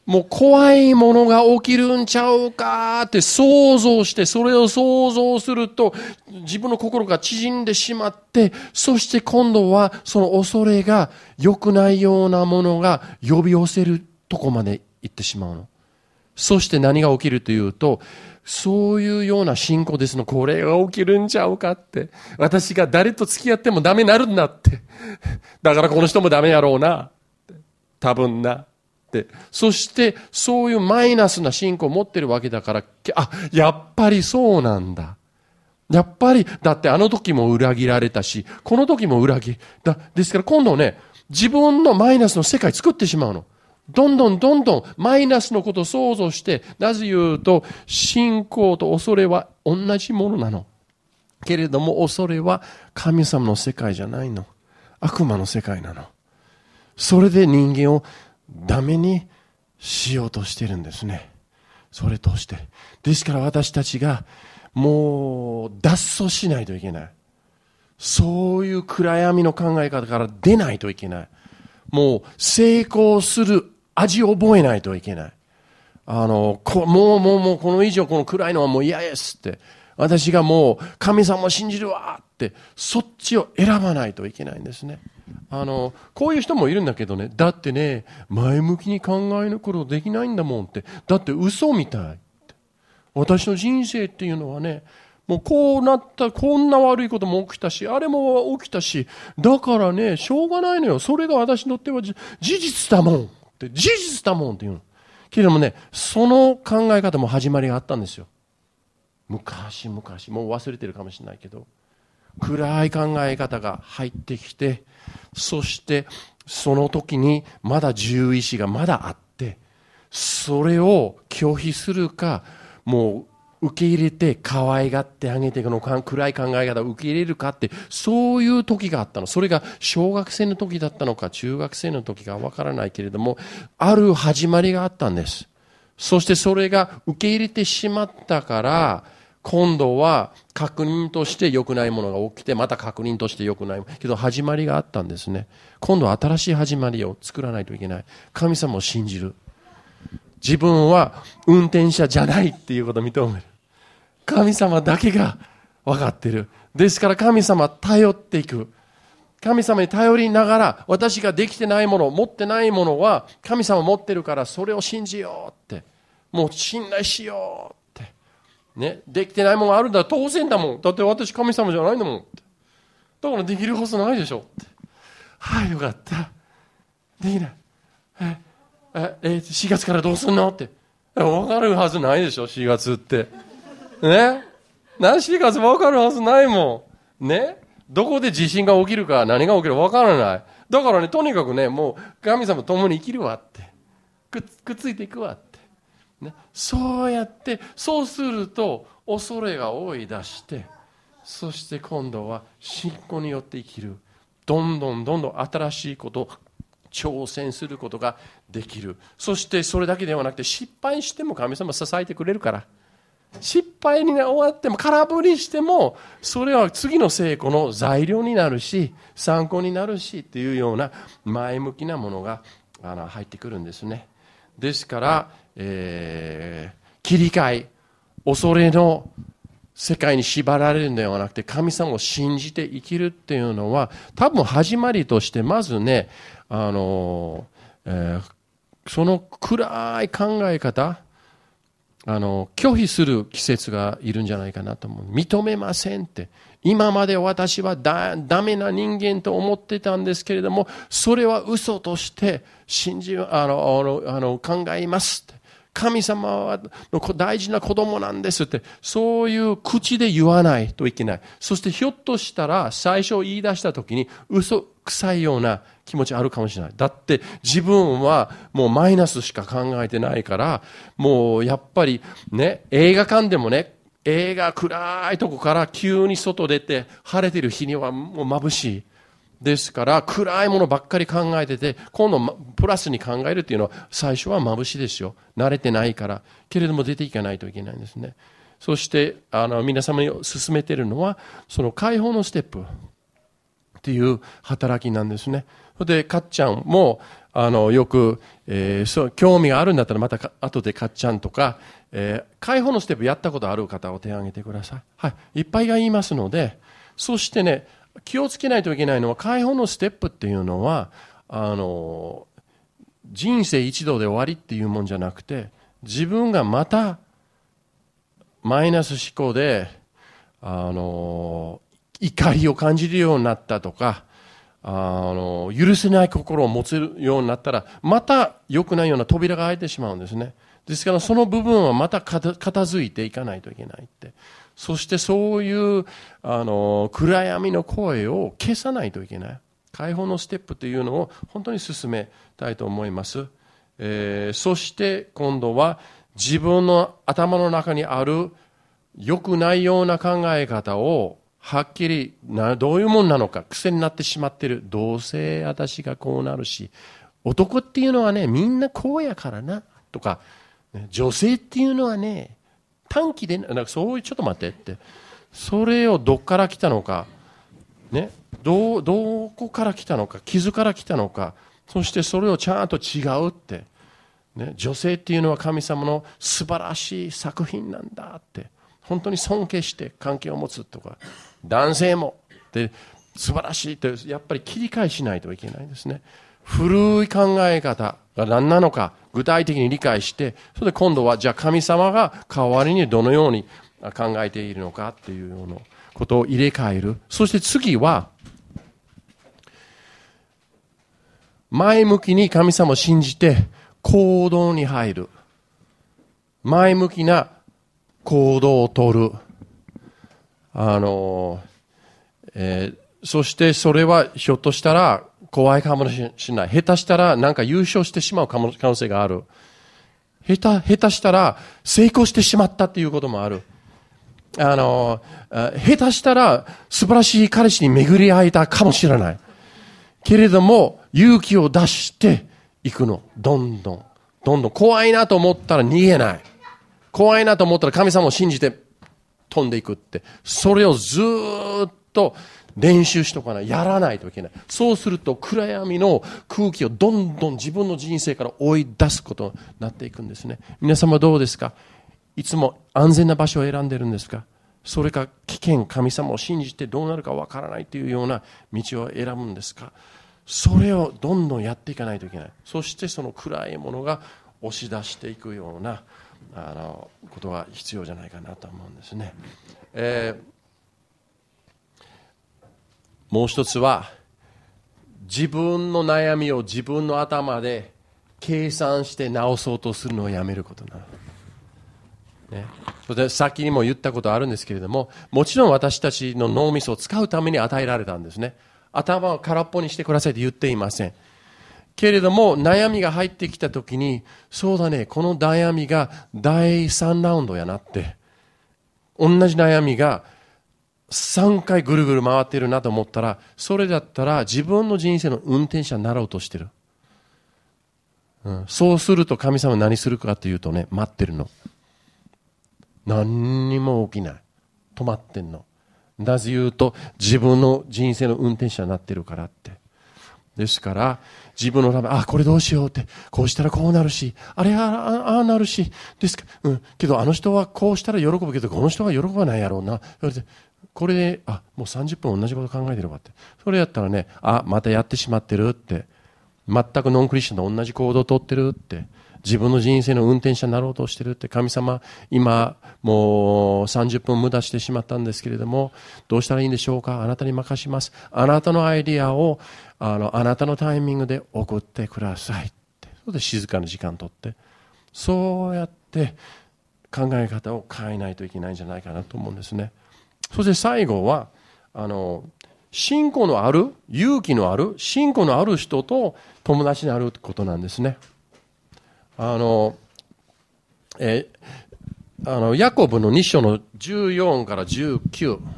もう怖いものが起きるんちゃうかって想像して、それを想像すると自分の心が縮んでしまって、そして今度はその恐れが良くないようなものが呼び寄せるとこまで行ってしまうの。そして何が起きるというと、そういうような信仰ですの、これが起きるんちゃうかって。私が誰と付き合ってもダメになるんだって。だからこの人もダメやろうな。多分な。そしてそういうマイナスな信仰を持ってるわけだから、あ、やっぱりそうなんだ。やっぱり、だってあの時も裏切られたし、この時も裏切だ。ですから今度ね、自分のマイナスの世界作ってしまうの。どんどんどんどんマイナスのことを想像して、なぜ言うと、信仰と恐れは同じものなの。けれども恐れは神様の世界じゃないの。悪魔の世界なの。それで人間をダメにしようとしてるんですね。それとして。ですから私たちがもう脱走しないといけない。そういう暗闇の考え方から出ないといけない。もう成功する味を覚えないといけない。あの、こもうもうもうこの以上この暗いのはもう嫌ですって。私がもう神様を信じるわって、そっちを選ばないといけないんですね。あの、こういう人もいるんだけどね、だってね、前向きに考えることできないんだもんって、だって嘘みたいって。私の人生っていうのはね、もうこうなった、こんな悪いことも起きたし、あれも起きたし、だからね、しょうがないのよ。それが私にとっては事実だもんって、事実だもんっていうの。けれどもね、その考え方も始まりがあったんですよ。昔々、もう忘れてるかもしれないけど、暗い考え方が入ってきて、そしてその時にまだ自由意志がまだあって、それを拒否するか、もう受け入れて可愛がってあげて、この暗い考え方を受け入れるかって、そういう時があったの。それが小学生の時だったのか中学生の時かわからないけれども、ある始まりがあったんです。そしてそれが受け入れてしまったから、今度は確認として良くないものが起きて、また確認として良くないけど始まりがあったんですね。今度は新しい始まりを作らないといけない。神様を信じる。自分は運転者じゃないっていうことを認める。神様だけが分かっている。ですから神様頼っていく。神様に頼りながら、私ができてないもの、持ってないものは神様持ってるから、それを信じようって。もう信頼しよう。ね、できてないものがあるんだ当然だもん。だって私神様じゃないんだもんって。だからできるはずないでしょって。はい、よかった。できない。え、え、え、しがつからどうすんのって。わかるはずないでしょ、しがつって。ね。何しがつわかるはずないもん。ね。どこで地震が起きるか何が起きるかわからない。だからね、とにかくね、もう神様と共に生きるわって。くっ、くっついていくわって。ね、そうやってそうすると恐れが追い出して、そして今度は信仰によって生きる。どんどんどんどん新しいことを挑戦することができる。そしてそれだけではなくて、失敗しても神様支えてくれるから、失敗に終わっても空振りしてもそれは次の成功の材料になるし参考になるしっていうような前向きなものがあの入ってくるんですね。ですから、えー、切り替え、恐れの世界に縛られるのではなくて神様を信じて生きるっていうのは、多分始まりとしてまずね、あの、えー、その暗い考え方、あの拒否する季節がいるんじゃないかなと思う。認めませんって。今まで私はだダメな人間と思ってたんですけれども、それは嘘として信じあのあのあの考えますって。神様は大事な子供なんですって、そういう口で言わないといけない。そしてひょっとしたら最初言い出した時に嘘くさいような気持ちあるかもしれない。だって自分はもうマイナスしか考えてないから、もうやっぱりね、映画館でもね、映画暗いとこから急に外出て晴れてる日にはもう眩しい。ですから暗いものばっかり考えてて、今度プラスに考えるっていうのは最初は眩しいですよ。慣れてないから。けれども出ていかないといけないんですね。そしてあの皆様に勧めているのはその解放のステップっていう働きなんですね。でかっちゃんもあの、よく、えー、そう、興味があるんだったらまたか後でかっちゃんとか、えー、解放のステップやったことある方を手を挙げてください。はい。いっぱいが言いますので、そしてね、気をつけないといけないのは、解放のステップっていうのは、あの、人生一度で終わりっていうもんじゃなくて、自分がまた、マイナス思考で、あの、怒りを感じるようになったとか、あの、許せない心を持つようになったら、また良くないような扉が開いてしまうんですね。ですからその部分はまた片付いていかないといけないって。そしてそういう、あの、暗闇の声を消さないといけない。解放のステップというのを本当に進めたいと思います。えー、そして今度は自分の頭の中にある良くないような考え方をはっきりなどういうもんなのか癖になってしまっている。どうせ私がこうなるし、男っていうのはね、みんなこうやからなとか、女性っていうのはね、短期でなんかそういうちょっと待ってって、それをどっから来たのか、ね、どうどこから来たのか、傷から来たのか、そしてそれをちゃんと違うって、ね、女性っていうのは神様の素晴らしい作品なんだって。本当に尊敬して関係を持つとか、男性もで素晴らしいってやっぱり切り替えしないといけないですね。古い考え方が何なのか具体的に理解して、それで今度はじゃあ神様が代わりにどのように考えているのかっていうようなことを入れ替える。そして次は前向きに神様を信じて行動に入る。前向きな行動をとる。あの、えー、そしてそれはひょっとしたら怖いかもしれない。下手したらなんか優勝してしまう可能性がある。下手、下手したら成功してしまったっていうこともある。あの、下手したら素晴らしい彼氏に巡り会えたかもしれない。けれども勇気を出していくの。どんどん、どんどん怖いなと思ったら逃げない。怖いなと思ったら神様を信じて飛んでいくって。それをずっと練習しとかない。やらないといけない。そうすると暗闇の空気をどんどん自分の人生から追い出すことになっていくんですね。皆様どうですか？いつも安全な場所を選んでるんですか？それか危険、神様を信じてどうなるかわからないというような道を選ぶんですか？それをどんどんやっていかないといけない。そしてその暗いものが押し出していくようなあのことが必要じゃないかなと思うんですね。えー、もう一つは自分の悩みを自分の頭で計算して直そうとするのをやめることなの。ね、それで先にも言ったことあるんですけれども、もちろん私たちの脳みそを使うために与えられたんですね。頭を空っぽにしてくださいと言っていません。けれども悩みが入ってきたときに、そうだね、この悩みがだいさんラウンドやなって、同じ悩みがさんかいぐるぐる回っているなと思ったら、それだったら自分の人生の運転者になろうとしてる。うん、そうすると神様は何するかというとね、待ってるの。何にも起きない。止まってんの。なぜ言うと自分の人生の運転者になってるからって。ですから自分のため、あ、これどうしようって、こうしたらこうなるし、あれあああなるし、ですか、うん、けどあの人はこうしたら喜ぶけどこの人は喜ばないやろうな。それでこれで、あ、もうさんじゅっぷん同じこと考えてるわって。それやったらね、あ、またやってしまってるって、全くノンクリスチャンと同じ行動をとってるって、自分の人生の運転者になろうとしてるって、神様、今もうさんじゅっぷん無駄してしまったんですけれども、どうしたらいいんでしょうか？あなたに任します。あなたのアイディアをあのあなたのタイミングで送ってくださいって。それで静かな時間をとって、そうやって考え方を変えないといけないんじゃないかなと思うんですね。そして最後はあの信仰のある、勇気のある、信仰のある人と友達になることなんですね。あの、え、あの、ヤコブのに章のじゅうよんからじゅうきゅう。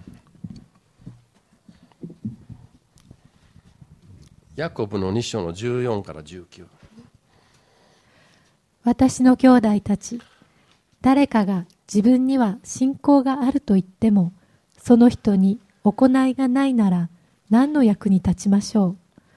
ヤコブのに章のじゅうよんからじゅうきゅう。 私の兄弟たち、誰かが自分には信仰があると言っても、その人に行いがないなら何の役に立ちましょう。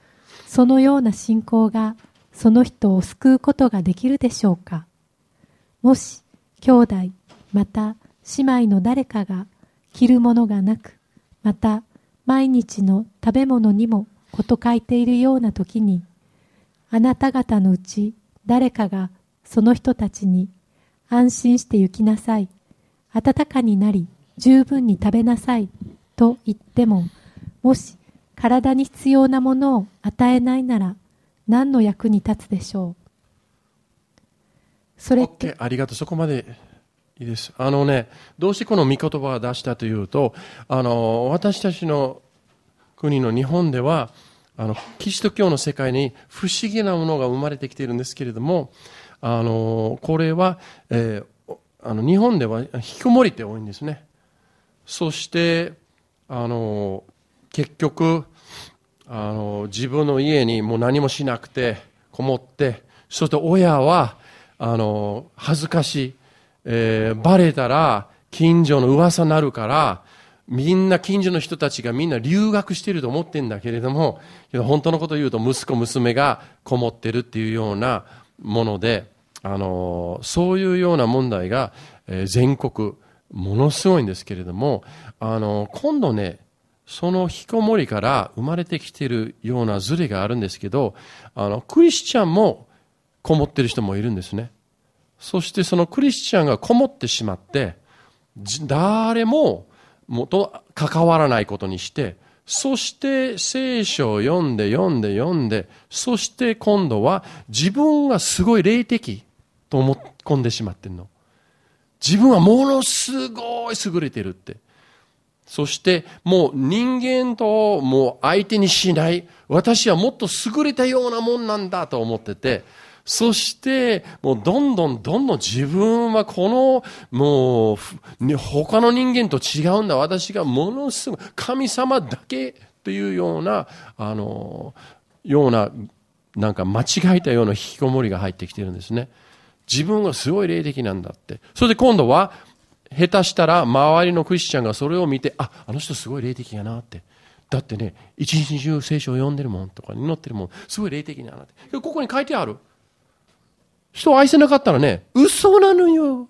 そのような信仰がその人を救うことができるでしょうか。もし兄弟また姉妹の誰かが着るものがなく、また毎日の食べ物にも事欠いているような時に、あなた方のうち誰かがその人たちに安心して行きなさい、暖かになり十分に食べなさいと言っても、もし体に必要なものを与えないなら何の役に立つでしょう。それって、 OK、ありがとう。そこまでいいです。あのね、どうしてこの御言葉を出したというと、あの私たちの国の日本ではあのキリスト教の世界に不思議なものが生まれてきているんですけれども、あのこれは、えー、あの日本では引きこもりって多いんですね。そしてあの結局あの自分の家にもう何もしなくてこもって、そして親はあの恥ずかしい、えー、バレたら近所の噂になるから、みんな近所の人たちがみんな留学していると思ってるんだけれども、本当のことを言うと息子娘がこもってるっていうようなもので、あのそういうような問題が、えー、全国ものすごいんですけれども、あの今度ね、その引きこもりから生まれてきているようなズレがあるんですけど、あのクリスチャンもこもってる人もいるんですね。そしてそのクリスチャンがこもってしまって、誰も元関わらないことにして、そして聖書を読んで読んで読んで、そして今度は自分がすごい霊的と思い込んでしまってるの。自分はものすごい優れてるって。そしてもう人間ともう相手にしない、私はもっと優れたようなもんなんだと思ってて、そしてもうどんどんどんどん自分はこのもう他の人間と違うんだ、私がものすごい神様だけというようなあのようななんか間違えたような引きこもりが入ってきてるんですね。自分がすごい霊的なんだって。それで今度は下手したら周りのクリスチャンがそれを見て、あ、あの人すごい霊的やなって。だってね、一日中聖書を読んでるもんとか祈ってるもん、すごい霊的だなって。ここに書いてある。人を愛せなかったらね、嘘なのよ。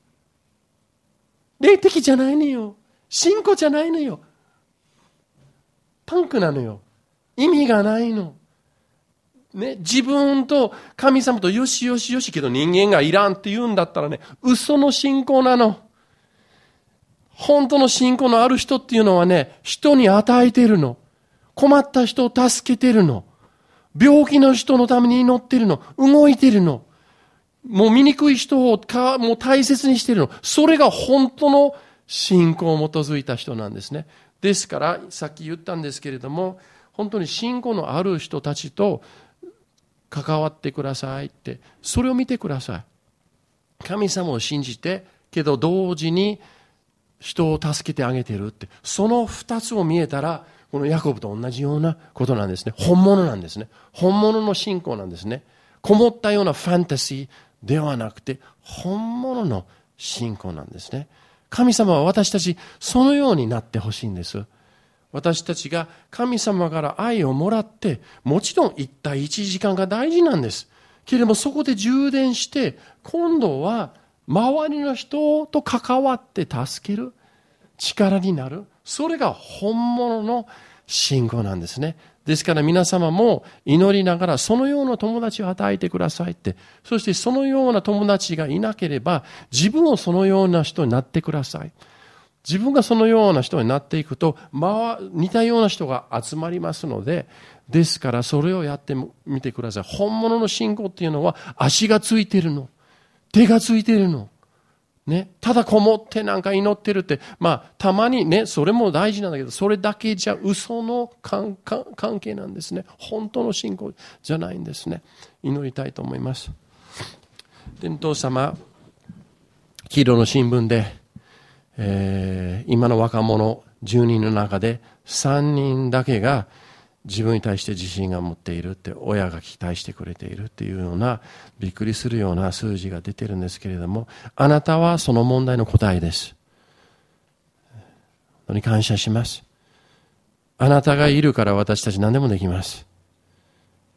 霊的じゃないのよ。信仰じゃないのよ。パンクなのよ。意味がないの。ね、自分と神様とよしよしよしけど人間がいらんって言うんだったらね、嘘の信仰なの。本当の信仰のある人っていうのはね、人に与えてるの。困った人を助けてるの。病気の人のために祈ってるの。動いてるの。もう醜い人をかもう大切にしてるの。それが本当の信仰を基づいた人なんですね。ですから、さっき言ったんですけれども、本当に信仰のある人たちと関わってくださいって、それを見てください。神様を信じて、けど同時に人を助けてあげてるって、その二つを見えたら、このヤコブと同じようなことなんですね。本物なんですね。本物の信仰なんですね。こもったようなファンタジーではなくて、本物の信仰なんですね。神様は私たち、そのようになってほしいんです。私たちが神様から愛をもらって、もちろん一対一時間が大事なんです。けれどもそこで充電して、今度は周りの人と関わって助ける力になる。それが本物の信仰なんですね。ですから皆様も祈りながらそのような友達を与えてくださいって。そしてそのような友達がいなければ自分をそのような人になってください。自分がそのような人になっていくと、まあ、似たような人が集まりますので、ですからそれをやってみてください。本物の信仰っていうのは足がついてるの。手がついてるの。ね、ただこもってなんか祈ってるって、まあ、たまにね、それも大事なんだけど、それだけじゃ嘘の関係なんですね。本当の信仰じゃないんですね。祈りたいと思います。天父様、黄色の新聞で、えー、今の若者じゅうにんの中でさんにんだけが自分に対して自信が持っているって、親が期待してくれているっていうようなびっくりするような数字が出てるんですけれども、あなたはその問題の答えです。本当に感謝します。あなたがいるから私たち何でもできます。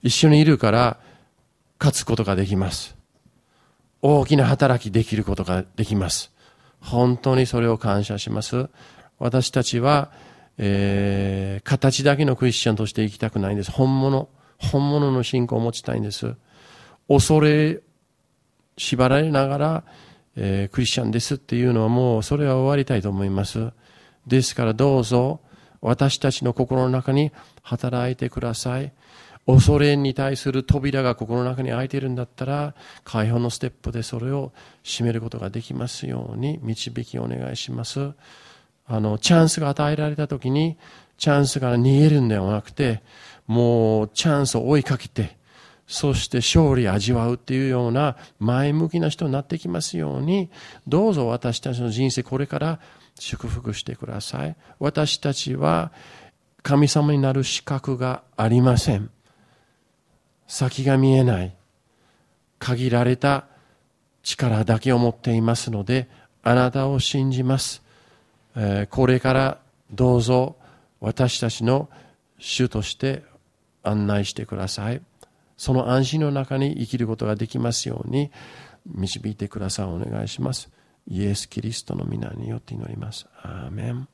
一緒にいるから勝つことができます。大きな働きできることができます。本当にそれを感謝します。私たちは、えー、形だけのクリスチャンとして生きたくないんです。本物、本物の信仰を持ちたいんです。恐れ、縛られながら、えー、クリスチャンですっていうのはもうそれは終わりたいと思います。ですからどうぞ私たちの心の中に働いてください。恐れに対する扉が心の中に開いているんだったら、解放のステップでそれを閉めることができますように導きをお願いします。あの、チャンスが与えられた時に、チャンスから逃げるんではなくて、もうチャンスを追いかけて、そして勝利を味わうっていうような前向きな人になってきますように、どうぞ私たちの人生これから祝福してください。私たちは神様になる資格がありません。先が見えない。限られた力だけを持っていますので、あなたを信じます。えー、これからどうぞ私たちの主として案内してください。その安心の中に生きることができますように導いてください。お願いします。イエス・キリストの皆によって祈ります。アーメン。